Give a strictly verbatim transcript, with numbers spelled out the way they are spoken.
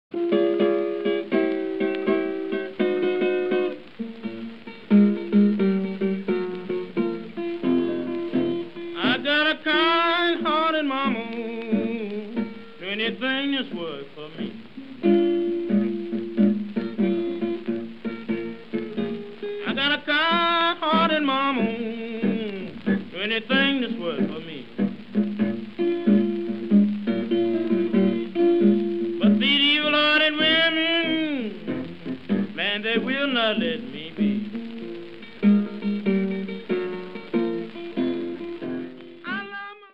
I got a kind-hearted mama, do anything that's work for me. I got a kind-hearted mama, do anything that's work for me. But these evil-hearted women, man, they will not let me.